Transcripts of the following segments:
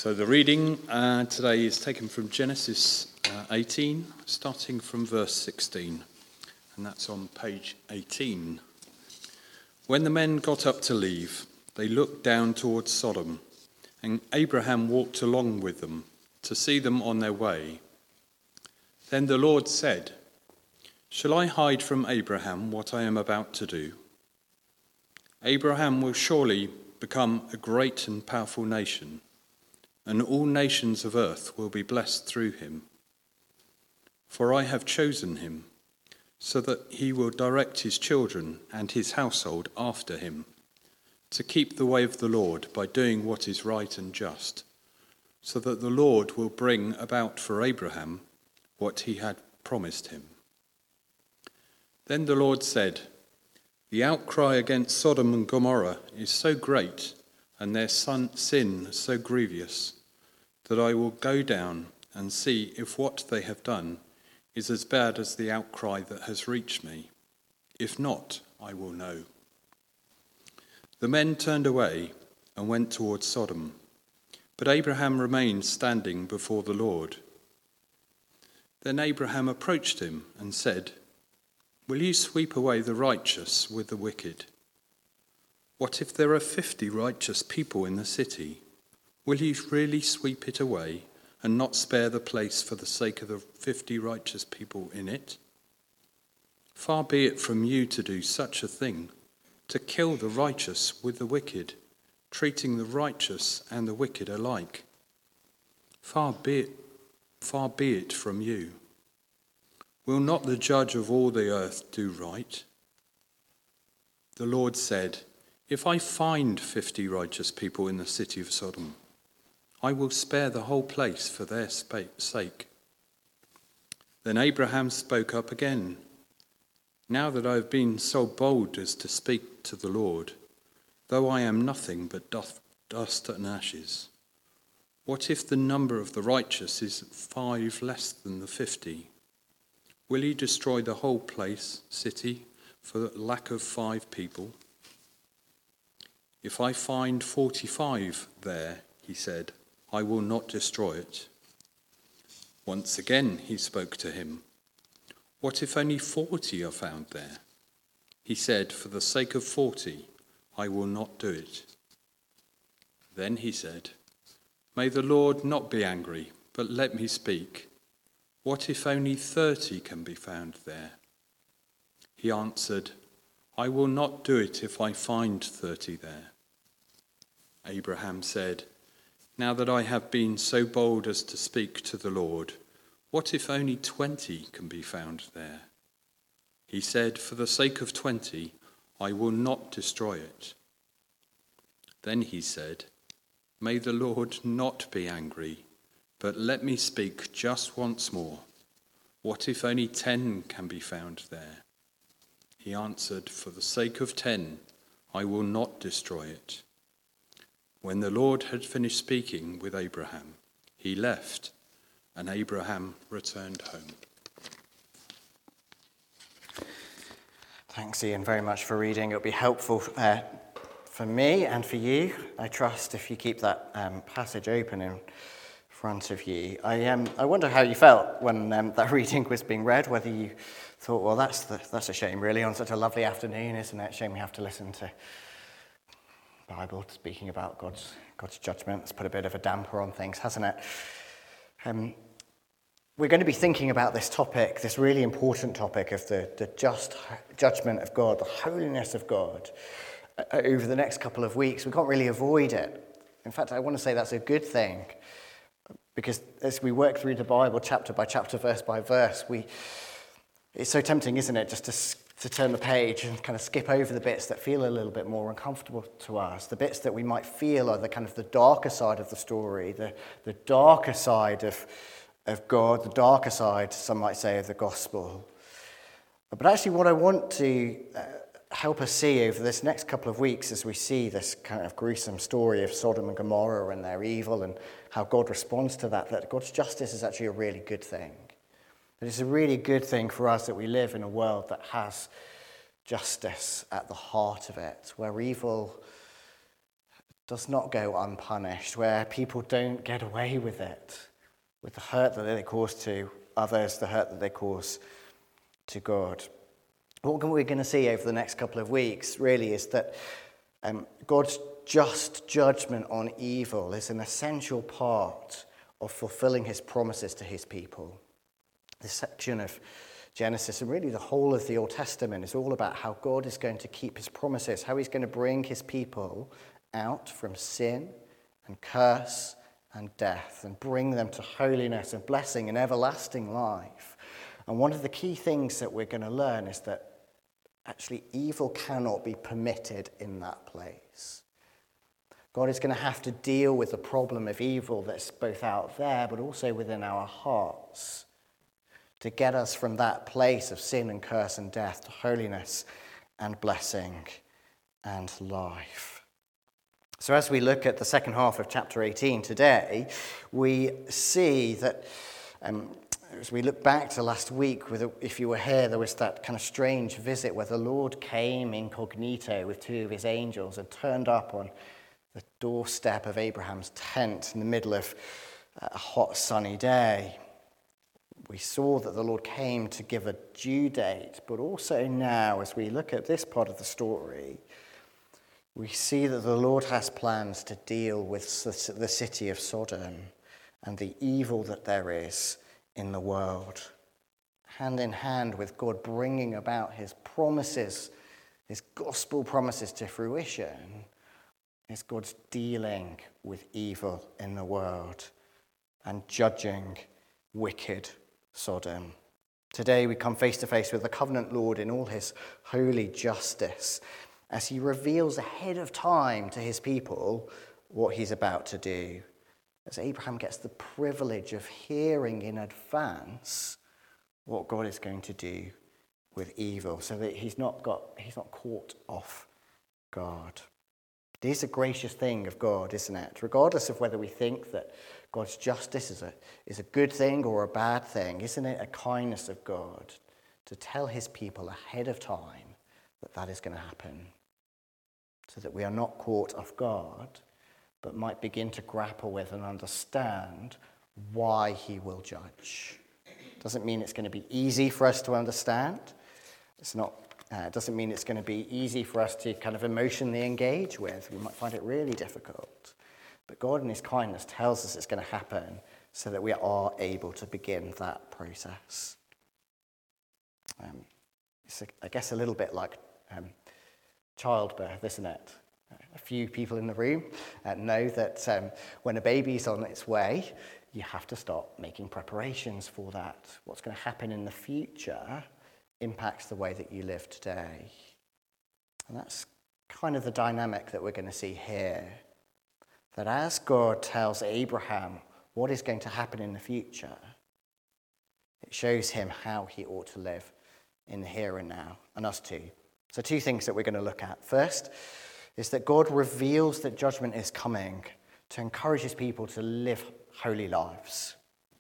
So the reading today is taken from Genesis 18, starting from verse 16, and that's on page 18. When the men got up to leave, they looked down towards Sodom, and Abraham walked along with them to see them on their way. Then the Lord said, "Shall I hide from Abraham what I am about to do? Abraham will surely become a great and powerful nation, and all nations of earth will be blessed through him. For I have chosen him, so that he will direct his children and his household after him, to keep the way of the Lord by doing what is right and just, so that the Lord will bring about for Abraham what he had promised him." Then the Lord said, "The outcry against Sodom and Gomorrah is so great, and their sin so grievous, that I will go down and see if what they have done is as bad as the outcry that has reached me. If not, I will know." The men turned away and went towards Sodom, but Abraham remained standing before the Lord. Then Abraham approached him and said, "Will you sweep away the righteous with the wicked? What if there are 50 righteous people in the city? Will you really sweep it away and not spare the place for the sake of the 50 righteous people in it? Far be it from you to do such a thing, to kill the righteous with the wicked, treating the righteous and the wicked alike. Far be it from you. Will not the judge of all the earth do right?" The Lord said, "If I find 50 righteous people in the city of Sodom, I will spare the whole place for their sake." Then Abraham spoke up again, "Now that I have been so bold as to speak to the Lord, though I am nothing but dust and ashes, what if the number of the righteous is 5 less than the 50? Will he destroy the whole city, for the lack of 5 people? If I find 45 there," he said, "I will not destroy it." Once again he spoke to him, "What if only 40 are found there?" He said, "For the sake of 40, I will not do it." Then he said, "May the Lord not be angry, but let me speak. What if only 30 can be found there?" He answered, "I will not do it if I find 30 there." Abraham said, "Now that I have been so bold as to speak to the Lord, what if only 20 can be found there?" He said, "For the sake of 20, I will not destroy it." Then he said, "May the Lord not be angry, but let me speak just once more. What if only 10 can be found there?" He answered, "For the sake of 10, I will not destroy it." When the Lord had finished speaking with Abraham, he left, and Abraham returned home. Thanks, Ian, very much for reading. It'll be helpful for me and for you, I trust, if you keep that passage open in front of you. I wonder how you felt when that reading was being read, whether you thought, well, that's a shame, really, on such a lovely afternoon, isn't it? Shame we have to listen to Bible speaking about God's judgment. It's put a bit of a damper on things, hasn't it? We're going to be thinking about this topic, this really important topic of the just judgment of God, the holiness of God, over the next couple of weeks. We can't really avoid it. In fact, I want to say that's a good thing, because as we work through the Bible chapter by chapter, verse by verse, it's so tempting, isn't it, just to turn the page and kind of skip over the bits that feel a little bit more uncomfortable to us, the bits that we might feel are the kind of the darker side of the story, the darker side of God, the darker side, some might say, of the gospel. But actually what I want to help us see over this next couple of weeks as we see this kind of gruesome story of Sodom and Gomorrah and their evil and how God responds to that God's justice is actually a really good thing. That it's a really good thing for us that we live in a world that has justice at the heart of it, where evil does not go unpunished, where people don't get away with it, with the hurt that they cause to others, the hurt that they cause to God. What we're going to see over the next couple of weeks really is that God's just judgment on evil is an essential part of fulfilling his promises to his people. This section of Genesis, and really the whole of the Old Testament, is all about how God is going to keep his promises, how he's going to bring his people out from sin and curse and death and bring them to holiness and blessing and everlasting life. And one of the key things that we're going to learn is that actually evil cannot be permitted in that place. God is going to have to deal with the problem of evil that's both out there but also within our hearts to get us from that place of sin and curse and death to holiness and blessing and life. So as we look at the second half of chapter 18 today, we see that as we look back to last week, if you were here, there was that kind of strange visit where the Lord came incognito with two of his angels and turned up on the doorstep of Abraham's tent in the middle of a hot, sunny day. We saw that the Lord came to give a due date, but also now, as we look at this part of the story, we see that the Lord has plans to deal with the city of Sodom and the evil that there is in the world, hand in hand with God bringing about his promises, his gospel promises to fruition, is God's dealing with evil in the world and judging wicked Sodom. Today we come face to face with the covenant Lord in all his holy justice as he reveals ahead of time to his people what he's about to do. As Abraham gets the privilege of hearing in advance what God is going to do with evil, so that he's not caught off guard. It is a gracious thing of God, isn't it? Regardless of whether we think that God's justice is a good thing or a bad thing, isn't it a kindness of God to tell his people ahead of time that is going to happen, so that we are not caught off guard, but might begin to grapple with and understand why he will judge. Doesn't mean it's going to be easy for us to understand. It doesn't mean it's going to be easy for us to kind of emotionally engage with. We might find it really difficult. But God in his kindness tells us it's going to happen so that we are able to begin that process. It's, I guess, a little bit like childbirth, isn't it? A few people in the room know that when a baby's on its way, you have to start making preparations for that. What's going to happen in the future impacts the way that you live today. And that's kind of the dynamic that we're going to see here. That as God tells Abraham what is going to happen in the future, it shows him how he ought to live in the here and now, and us too. So two things that we're going to look at. First is that God reveals that judgment is coming to encourage his people to live holy lives.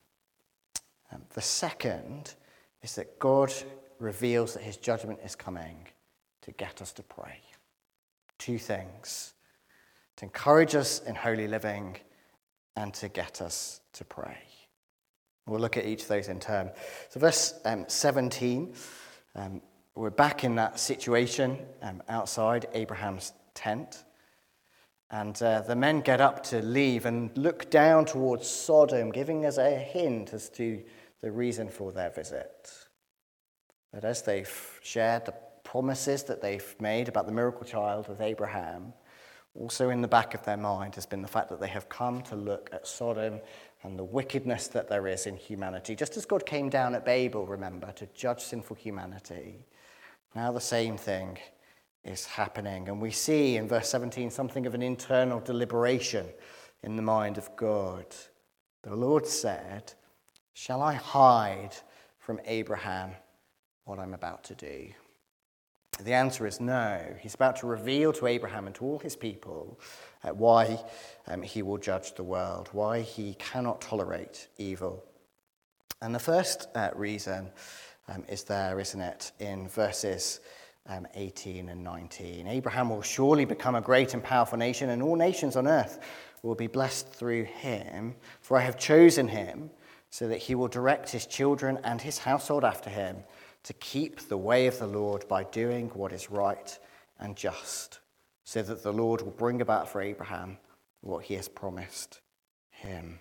The second is that God reveals that his judgment is coming to get us to pray. Two things: to encourage us in holy living and to get us to pray. We'll look at each of those in turn. So verse 17, we're back in that situation outside Abraham's tent. And the men get up to leave and look down towards Sodom, giving us a hint as to the reason for their visit. That as they've shared the promises that they've made about the miracle child with Abraham, also in the back of their mind has been the fact that they have come to look at Sodom and the wickedness that there is in humanity. Just as God came down at Babel, remember, to judge sinful humanity, now the same thing is happening. And we see in verse 17 something of an internal deliberation in the mind of God. The Lord said, "Shall I hide from Abraham what I'm about to do?" The answer is no. He's about to reveal to Abraham and to all his people why he will judge the world, why he cannot tolerate evil. And the first reason is there, isn't it, in verses 18 and 19. Abraham will surely become a great and powerful nation, and all nations on earth will be blessed through him. For I have chosen him so that he will direct his children and his household after him to keep the way of the Lord by doing what is right and just, so that the Lord will bring about for Abraham what he has promised him.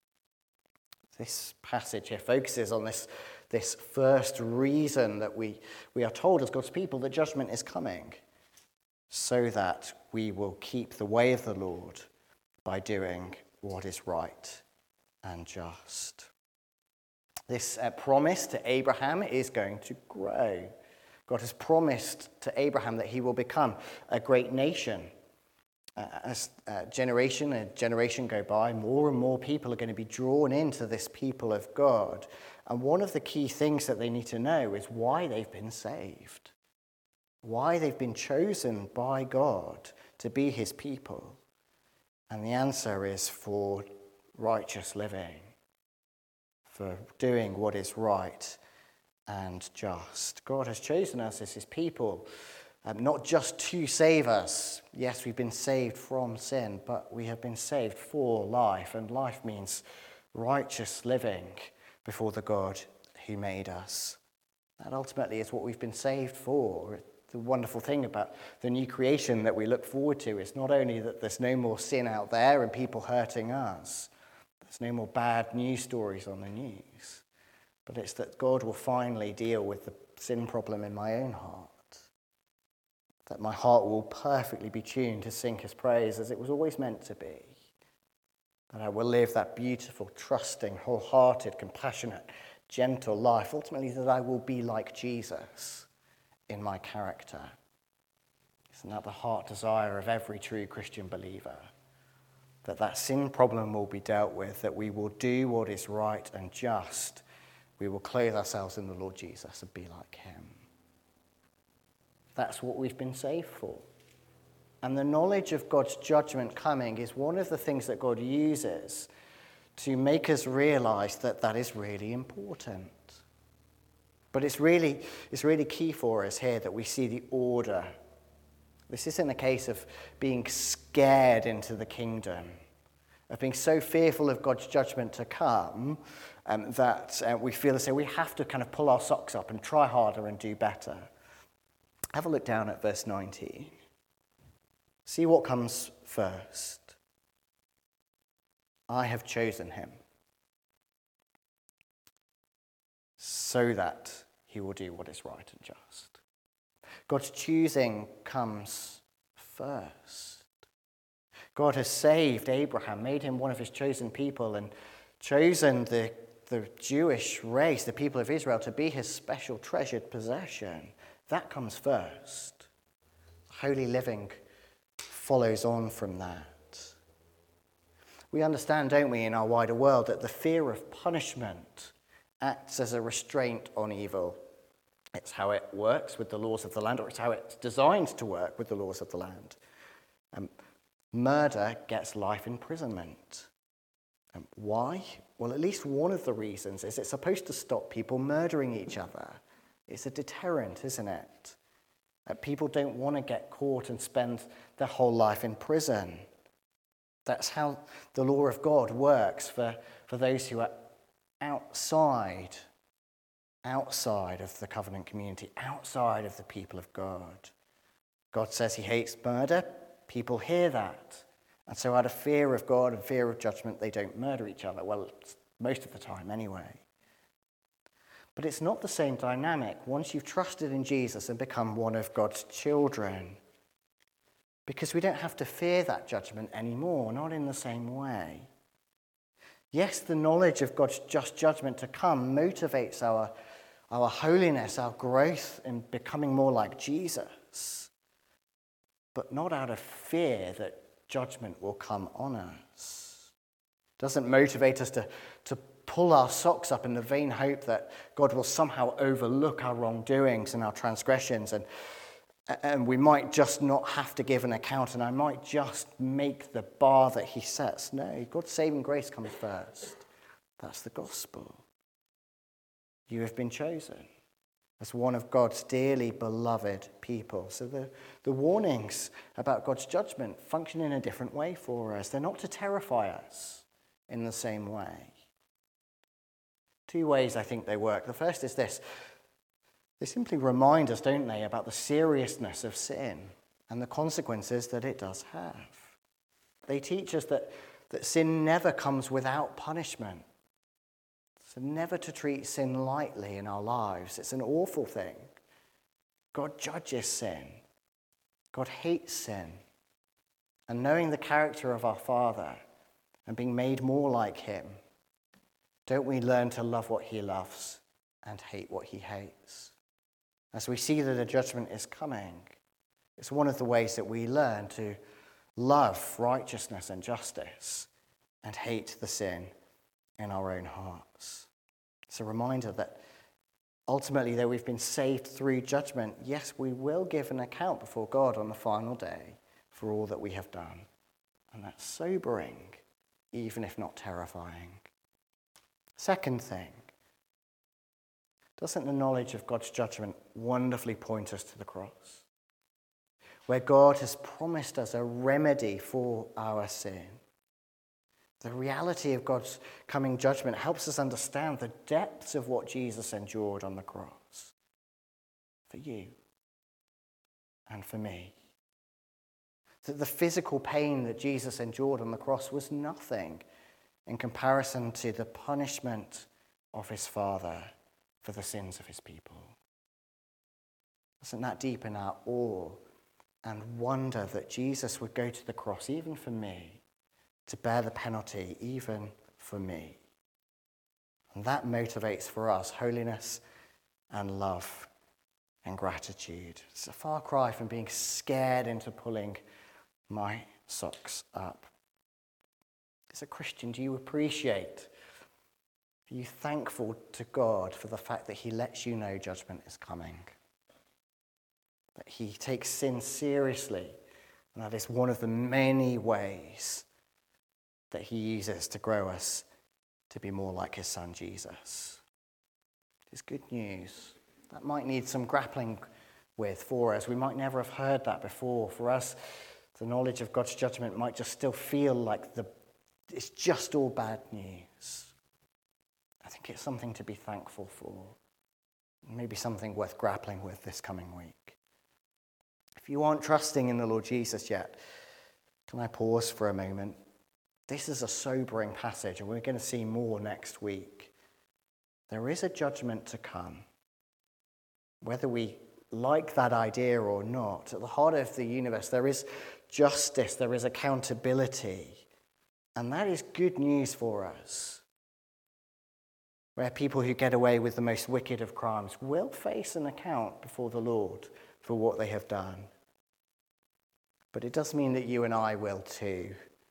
This passage here focuses on this first reason that we are told as God's people that judgment is coming, so that we will keep the way of the Lord by doing what is right and just. This promise to Abraham is going to grow. God has promised to Abraham that he will become a great nation. As generation and generation go by, more and more people are going to be drawn into this people of God. And one of the key things that they need to know is why they've been saved, why they've been chosen by God to be his people. And the answer is for righteous living, for doing what is right and just. God has chosen us as his people, not just to save us. Yes, we've been saved from sin, but we have been saved for life, and life means righteous living before the God who made us. That ultimately is what we've been saved for. The wonderful thing about the new creation that we look forward to is not only that there's no more sin out there and people hurting us, there's no more bad news stories on the news, but it's that God will finally deal with the sin problem in my own heart. That my heart will perfectly be tuned to sing his praise as it was always meant to be. That I will live that beautiful, trusting, wholehearted, compassionate, gentle life. Ultimately, that I will be like Jesus in my character. Isn't that the heart desire of every true Christian believer? That sin problem will be dealt with, that we will do what is right and just. We will clothe ourselves in the Lord Jesus and be like him. That's what we've been saved for. And the knowledge of God's judgment coming is one of the things that God uses to make us realize that that is really important. But it's really key for us here that we see the order. This isn't a case of being scared into the kingdom, of being so fearful of God's judgment to come that we feel as though we have to kind of pull our socks up and try harder and do better. Have a look down at verse 19. See what comes first. I have chosen him so that he will do what is right and just. God's choosing comes first. God has saved Abraham, made him one of his chosen people, and chosen the Jewish race, the people of Israel, to be his special treasured possession. That comes first. Holy living follows on from that. We understand, don't we, in our wider world, that the fear of punishment acts as a restraint on evil. It's how it works with the laws of the land, or it's how it's designed to work with the laws of the land. Murder gets life imprisonment. Why? Well, at least one of the reasons is it's supposed to stop people murdering each other. It's a deterrent, isn't it? People don't want to get caught and spend their whole life in prison. That's how the law of God works for those who are outside of the covenant community, outside of the people of God. God says he hates murder. People hear that. And so out of fear of God and fear of judgment, they don't murder each other. Well, most of the time anyway. But it's not the same dynamic once you've trusted in Jesus and become one of God's children. Because we don't have to fear that judgment anymore, not in the same way. Yes, the knowledge of God's just judgment to come motivates our holiness, our growth in becoming more like Jesus, but not out of fear that judgment will come on us. It doesn't motivate us to pull our socks up in the vain hope that God will somehow overlook our wrongdoings and our transgressions, and we might just not have to give an account, and I might just make the bar that he sets. No, God's saving grace comes first. That's the gospel. You have been chosen. as one of God's dearly beloved people. So the warnings about God's judgment function in a different way for us. They're not to terrify us in the same way. Two ways I think they work. The first is this. They simply remind us, don't they, about the seriousness of sin and the consequences that it does have. They teach us that sin never comes without punishment. So never to treat sin lightly in our lives. It's an awful thing. God judges sin. God hates sin. And knowing the character of our Father and being made more like him, don't we learn to love what he loves and hate what he hates? As we see that a judgment is coming, it's one of the ways that we learn to love righteousness and justice and hate the sin in our own hearts. It's a reminder that ultimately, though we've been saved through judgment, yes, we will give an account before God on the final day for all that we have done. And that's sobering, even if not terrifying. Second thing, doesn't the knowledge of God's judgment wonderfully point us to the cross, where God has promised us a remedy for our sin? The reality of God's coming judgment helps us understand the depths of what Jesus endured on the cross for you and for me. That the physical pain that Jesus endured on the cross was nothing in comparison to the punishment of his Father for the sins of his people. Doesn't that deepen our awe and wonder that Jesus would go to the cross, even for me, to bear the penalty, even for me? And that motivates for us holiness and love and gratitude. It's a far cry from being scared into pulling my socks up. As a Christian, do you appreciate, are you thankful to God for the fact that he lets you know judgment is coming? That he takes sin seriously, and that is one of the many ways that he uses to grow us to be more like his son Jesus. It's good news. That might need some grappling with for us. We might never have heard that before. For us, the knowledge of God's judgment might just still feel like it's just all bad news. I think it's something to be thankful for. Maybe something worth grappling with this coming week. If you aren't trusting in the Lord Jesus yet, can I pause for a moment? This is a sobering passage, and we're going to see more next week. There is a judgment to come. Whether we like that idea or not, at the heart of the universe, there is justice, there is accountability. And that is good news for us. Where people who get away with the most wicked of crimes will face an account before the Lord for what they have done. But it does mean that you and I will too.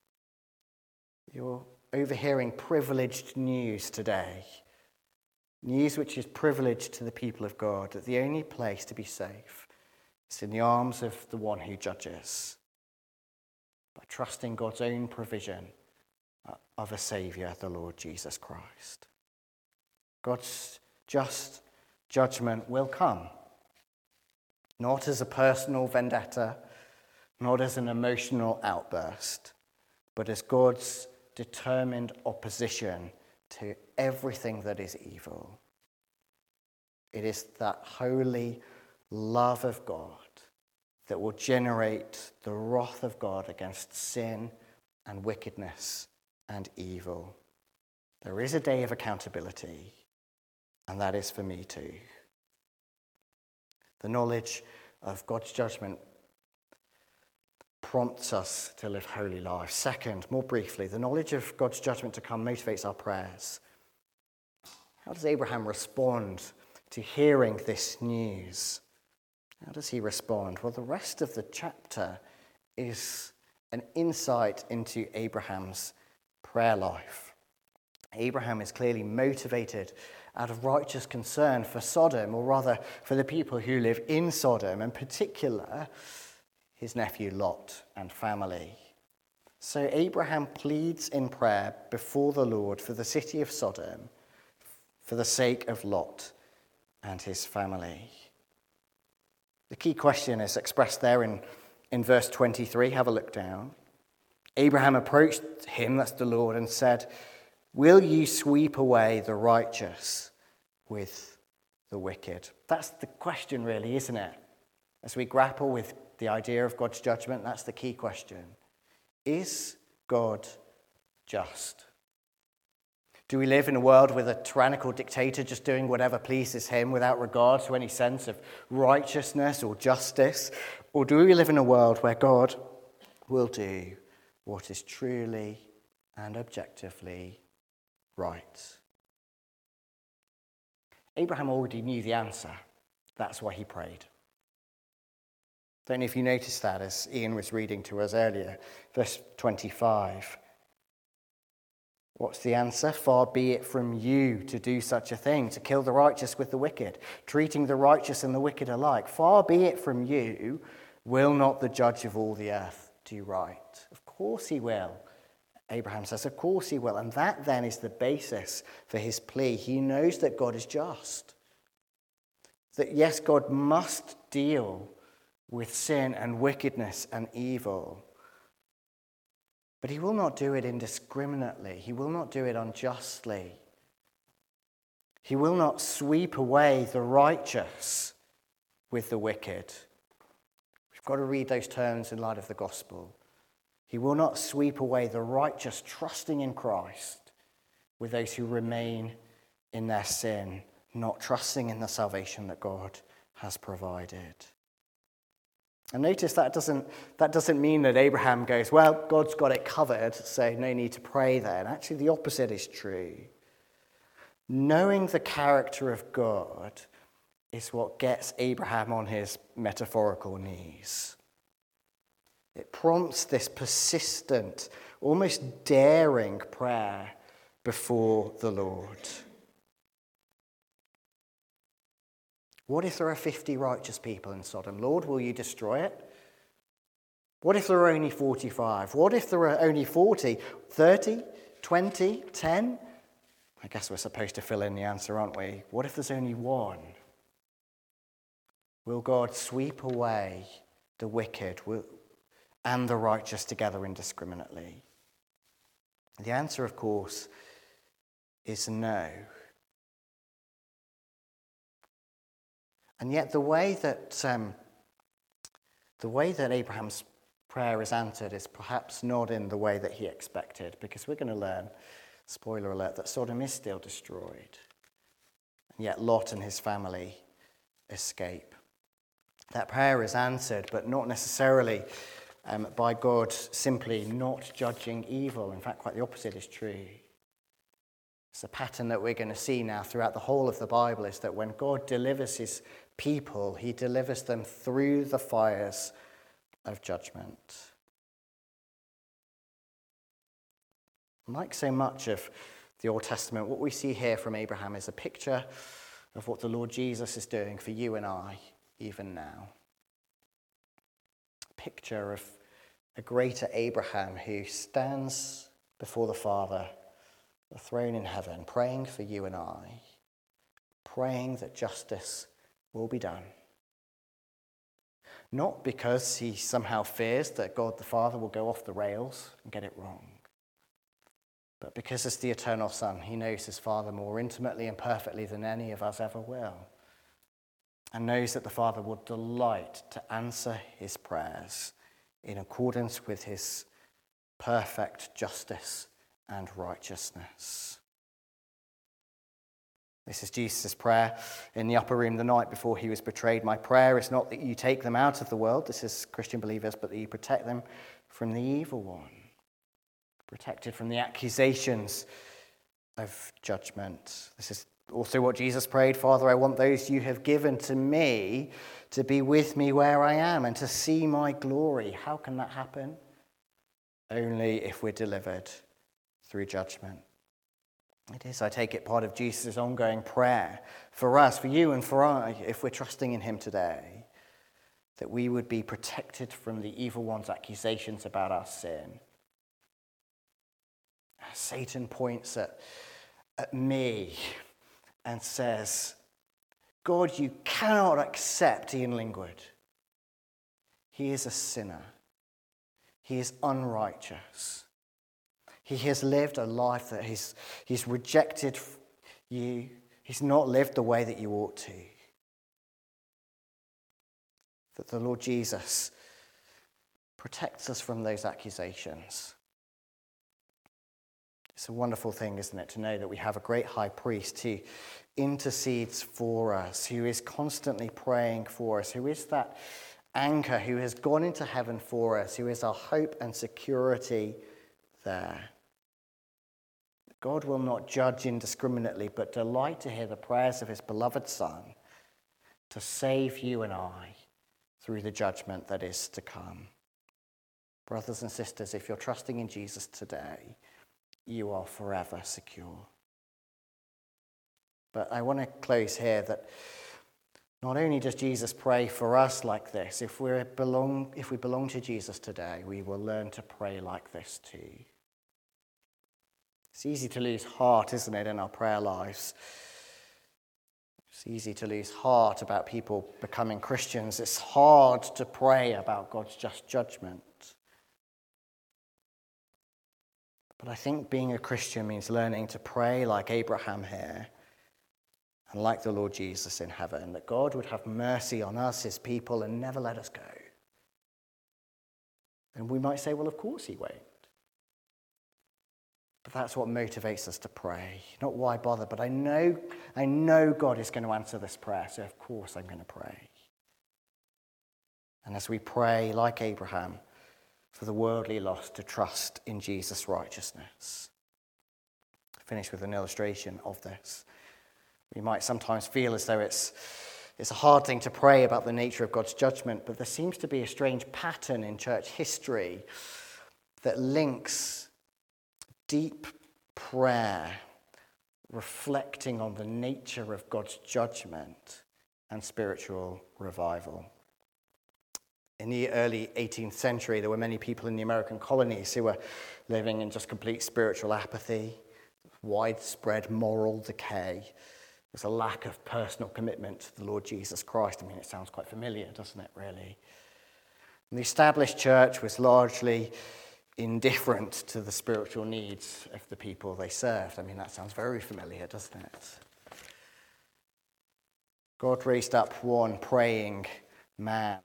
You're overhearing privileged news today. News which is privileged to the people of God, that the only place to be safe is in the arms of the one who judges, by trusting God's own provision of a Saviour, the Lord Jesus Christ. God's just judgment will come, not as a personal vendetta, not as an emotional outburst, but as God's determined opposition to everything that is evil. It is that holy love of God that will generate the wrath of God against sin and wickedness and evil. There is a day of accountability, and that is for me too. The knowledge of God's judgment prompts us to live holy lives. Second, more briefly, the knowledge of God's judgment to come motivates our prayers. How does Abraham respond to hearing this news? How does he respond? Well, the rest of the chapter is an insight into Abraham's prayer life. Abraham is clearly motivated out of righteous concern for Sodom, or rather for the people who live in Sodom, in particular his nephew Lot and family. So Abraham pleads in prayer before the Lord for the city of Sodom, for the sake of Lot and his family. The key question is expressed there in verse 23. Have a look down. Abraham approached him, that's the Lord, and said, "Will you sweep away the righteous with the wicked?" That's the question, really, isn't it? As we grapple with the idea of God's judgment, that's the key question. Is God just? Do we live in a world with a tyrannical dictator just doing whatever pleases him without regard to any sense of righteousness or justice? Or do we live in a world where God will do what is truly and objectively right? Abraham already knew the answer. That's why he prayed. Don't know if you noticed that as Ian was reading to us earlier. Verse 25. What's the answer? "Far be it from you to do such a thing, to kill the righteous with the wicked, treating the righteous and the wicked alike. Far be it from you, will not the judge of all the earth do right?" Of course he will. Abraham says, of course he will. And that then is the basis for his plea. He knows that God is just. That yes, God must deal with sin and wickedness and evil. But he will not do it indiscriminately. He will not do it unjustly. He will not sweep away the righteous with the wicked. We've got to read those terms in light of the gospel. He will not sweep away the righteous trusting in Christ with those who remain in their sin, not trusting in the salvation that God has provided. And notice that doesn't mean that Abraham goes, well, God's got it covered, so no need to pray then. Actually, the opposite is true. Knowing the character of God is what gets Abraham on his metaphorical knees. It prompts this persistent, almost daring prayer before the Lord. What if there are 50 righteous people in Sodom? Lord, will you destroy it? What if there are only 45? What if there are only 40, 30, 20, 10? I guess we're supposed to fill in the answer, aren't we? What if there's only one? Will God sweep away the wicked and the righteous together indiscriminately? The answer, of course, is no. And yet the way that Abraham's prayer is answered is perhaps not in the way that he expected, because we're going to learn, spoiler alert, that Sodom is still destroyed. And yet Lot and his family escape. That prayer is answered, but not necessarily by God simply not judging evil. In fact, quite the opposite is true. It's a pattern that we're going to see now throughout the whole of the Bible, is that when God delivers his people, he delivers them through the fires of judgment. Like so much of the Old Testament, what we see here from Abraham is a picture of what the Lord Jesus is doing for you and I, even now. A picture of a greater Abraham who stands before the Father, the throne in heaven, praying for you and I, praying that justice will be done. Not because he somehow fears that God the Father will go off the rails and get it wrong, but because as the eternal Son, he knows his Father more intimately and perfectly than any of us ever will, and knows that the Father will delight to answer his prayers in accordance with his perfect justice and righteousness. This is Jesus' prayer in the upper room the night before he was betrayed. My prayer is not that you take them out of the world, this is Christian believers, but that you protect them from the evil one. Protected from the accusations of judgment. This is also what Jesus prayed. Father, I want those you have given to me to be with me where I am and to see my glory. How can that happen? Only if we're delivered through judgment. It is, I take it, part of Jesus' ongoing prayer for us, for you and for I, if we're trusting in him today, that we would be protected from the evil one's accusations about our sin. Satan points at me and says, God, you cannot accept Ian Lingwood. He is a sinner. He is unrighteous. He has lived a life that he's rejected you. He's not lived the way that you ought to. That the Lord Jesus protects us from those accusations. It's a wonderful thing, isn't it, to know that we have a great high priest who intercedes for us, who is constantly praying for us, who is that anchor, who has gone into heaven for us, who is our hope and security there. God will not judge indiscriminately, but delight to hear the prayers of his beloved Son to save you and I through the judgment that is to come. Brothers and sisters, if you're trusting in Jesus today, you are forever secure. But I want to close here that not only does Jesus pray for us like this, if we belong to Jesus today, we will learn to pray like this too. It's easy to lose heart, isn't it, in our prayer lives? It's easy to lose heart about people becoming Christians. It's hard to pray about God's just judgment. But I think being a Christian means learning to pray like Abraham here and like the Lord Jesus in heaven, that God would have mercy on us, his people, and never let us go. And we might say, well, of course he won't. But that's what motivates us to pray. Not why bother, but I know God is going to answer this prayer, so of course I'm going to pray. And as we pray, like Abraham, for the worldly lost to trust in Jesus' righteousness. I'll finish with an illustration of this. We might sometimes feel as though it's a hard thing to pray about the nature of God's judgment, but there seems to be a strange pattern in church history that links deep prayer, reflecting on the nature of God's judgment, and spiritual revival. In the early 18th century, there were many people in the American colonies who were living in just complete spiritual apathy, widespread moral decay. There's a lack of personal commitment to the Lord Jesus Christ. I mean, it sounds quite familiar, doesn't it, really? And the established church was largely indifferent to the spiritual needs of the people they served. I mean, that sounds very familiar, doesn't it? God raised up one praying man,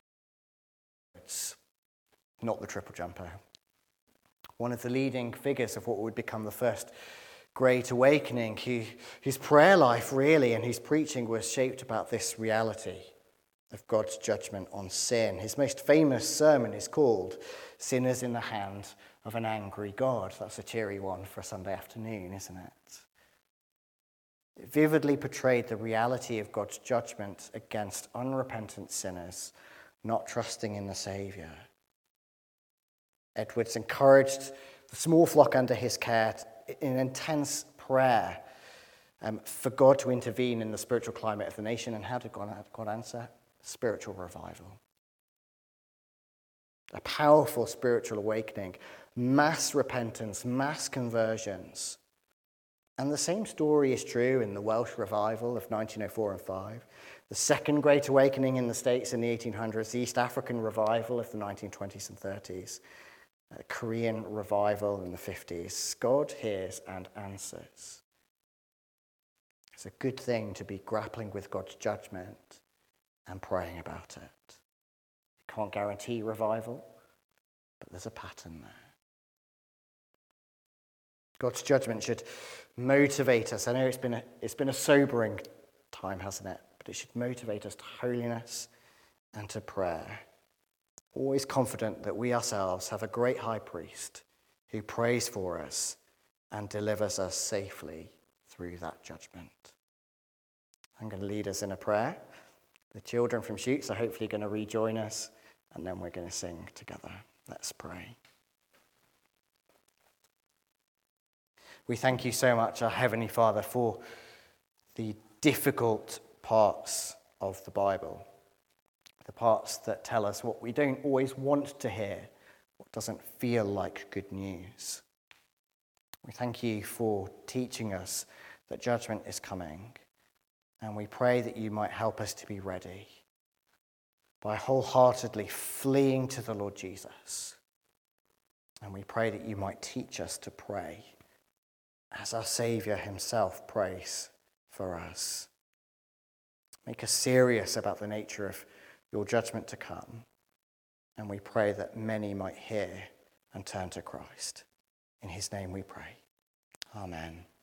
not the triple jumper, one of the leading figures of what would become the first Great Awakening, whose prayer life really and his preaching was shaped about this reality of God's judgment on sin. His most famous sermon is called Sinners in the Hand of an Angry God. That's a cheery one for a Sunday afternoon, isn't it? It vividly portrayed the reality of God's judgment against unrepentant sinners not trusting in the Saviour. Edwards encouraged the small flock under his care in intense prayer for God to intervene in the spiritual climate of the nation. And how did God answer? Spiritual revival. A powerful spiritual awakening, mass repentance, mass conversions. And the same story is true in the Welsh revival of 1904 and 5, the Second Great Awakening in the States in the 1800s, the East African revival of the 1920s and 30s, Korean revival in the 50s. God hears and answers. It's a good thing to be grappling with God's judgment and praying about it. You can't guarantee revival, but there's a pattern there. God's judgment should motivate us. I know it's been a sobering time, hasn't it? But it should motivate us to holiness and to prayer. Always confident that we ourselves have a great high priest who prays for us and delivers us safely through that judgment. I'm going to lead us in a prayer. The children from Shoots are hopefully going to rejoin us, and then we're going to sing together. Let's pray. We thank you so much, our Heavenly Father, for the difficult parts of the Bible, the parts that tell us what we don't always want to hear, what doesn't feel like good news. We thank you for teaching us that judgment is coming And we pray that you might help us to be ready by wholeheartedly fleeing to the Lord Jesus. And we pray that you might teach us to pray as our Saviour himself prays for us. Make us serious about the nature of your judgment to come. And we pray that many might hear and turn to Christ. In his name we pray. Amen.